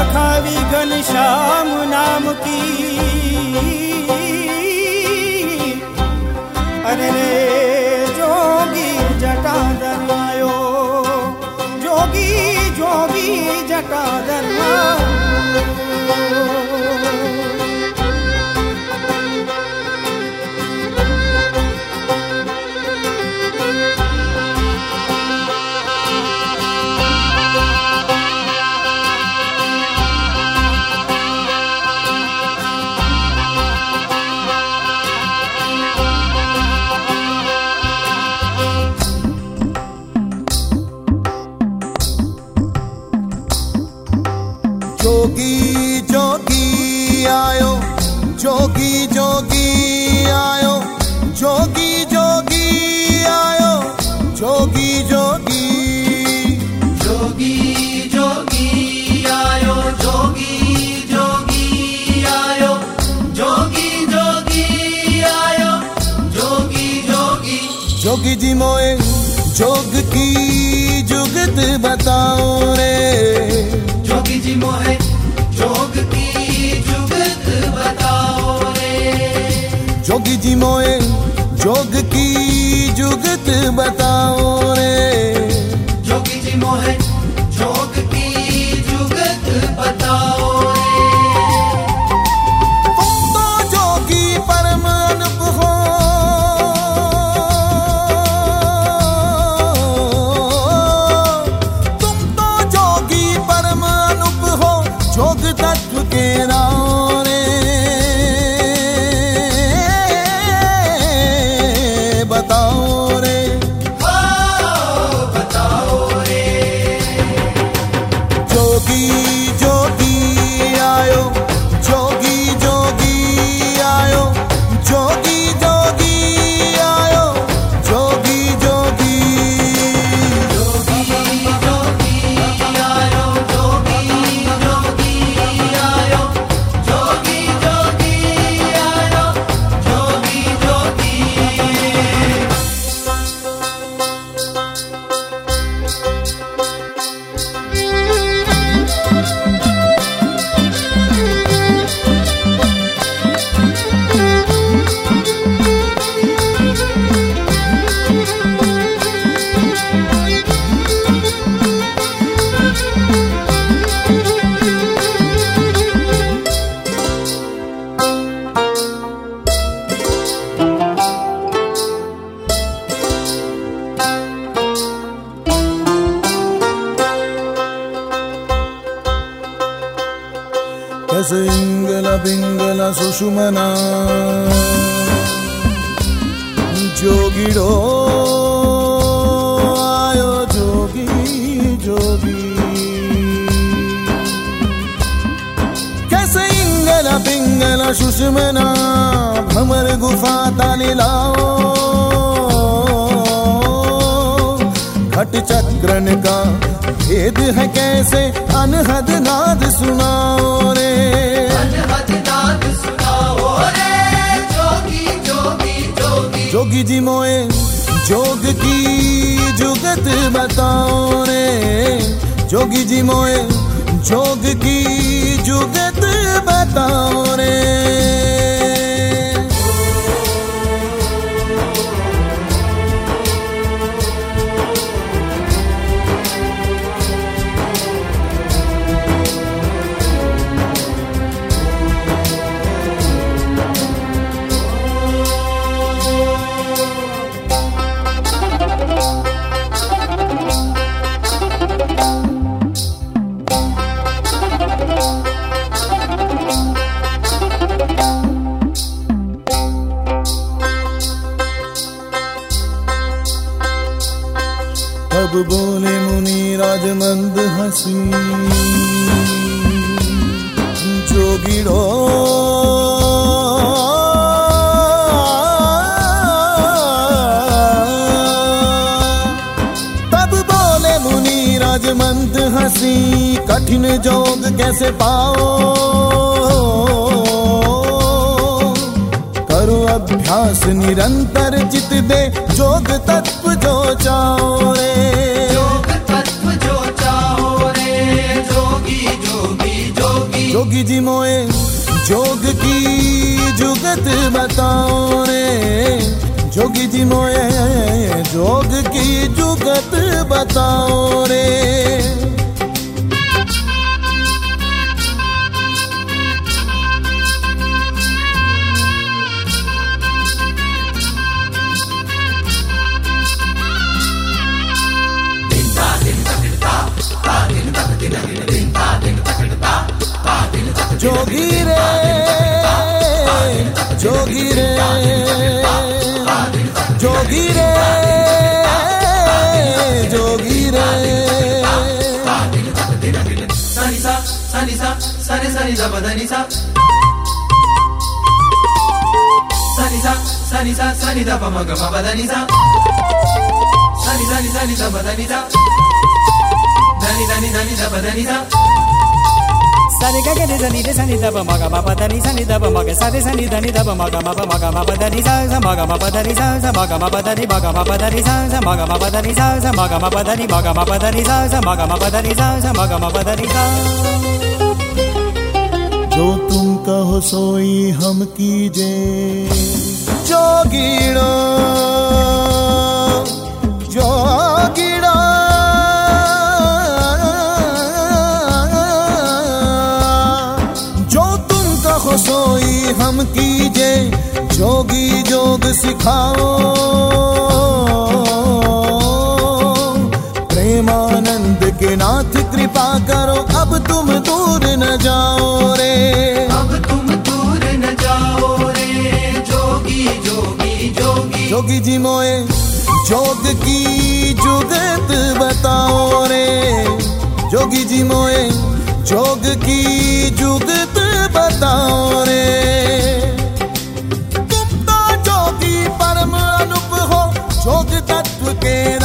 खावी घनश्याम नाम की। अरे रे जोगी जटाधर आयो, जोगी जोगी जटाधर आयो। जोगी जोगी आयो, जोगी जोगी आयो, जोगी जोगी आयो, जोगी जोगी। जोगी जोगी आयो, जोगी जोगी आयो, जोगी जोगी आयो, जोगी जोगी। जोगी जी मोए जोग की जुगत बताओ रे, जोगी जी मोहे जोग की जुगत बताओ रे। जोगी जी मोए जोग की जुगत बताओ रे, जोगी जी मोहे जोग की जुगत बताओ रे। तुम तो जोगी परम अनुप हो, तुम तो जोगी परम अनुप हो, जोग तत्व के नाम रे बताओ रे, बताओ रे। जोगी जोगी आयो, जोगी जोगी आयो, जोगी जोगी आयो, जोगी जोगी। जोगी जोगी आयो, जोगी जोगी आयो, जोगी जोगी आयो, जोगी जोगी। कैसे इंगला पिंगला सुषुमना जोगिड़ो आयो, जोगी जोगी। कैसे इंगला पिंगला सुषुमना भमर गुफा ताली लाओ, घट चक्रन का भेद है कैसे अनहद नाद सुनाओ रे, अनहद नाद सुनाओ रे। जोगी जोगी जोगी। जोगी जी मोए जोग की जुगत बताओ रे, जोगी जी मोए जोग की जुगत बताओ रे। तब बोले मुनि राजमंद हंसी, जोगिड़ो तब बोले मुनि राजमंद हंसी, कठिन जोग कैसे पाओ, करो अभ्यास निरंतर चित दे, जोग तत्व जो चाओ रे, योग तत्व जो चाहो रे। जोगी जोगी जोगी जी मोए जोग की जुगत बताओ रे, जोगी जी मोए जोग की जुगत बताओ रे। जोगी रे जोगी रे जोगी रे जोगी रे। सनी सा सनी सा सनी सनी सा बदनी सा, सनी सा सनी सा सनी दा पम ग म बदनी सा, सनी सनी सनी सा बदनी सा, धनी धनी धनी सा बदनी सा। सरे ग रे सनी रे सनी द प म ग म प द नि सनी द प म ग सा रे सनी ध नि द प म ग म प म ग म प द नि सा स म ग म प द नि सा स म ग म प द नि म ग म प द नि सा स म ग म प द नि सा स म ग म प द नि म ग म प द नि सा स म ग म प द नि सा स म ग म प द नि सा। जो तुम कहो सोई हम कीजे जोगीड़ो जोगीड़ो, जो तुम कहो सोई हम कीजे, जोगी जोग सिखाओ, प्रेमानंद के नाथ कृपा करो, अब तुम दूर न जाओ रे, अब तुम दूर न जाओ रे। जोगी जोगी जोगी जोगी जी मोए जोग की जुगत बताओ रे, जोगी जी मोए जोग की जुगत बताओ रे। तुम तो जोगी परम अनूप हो, जोग तत्व के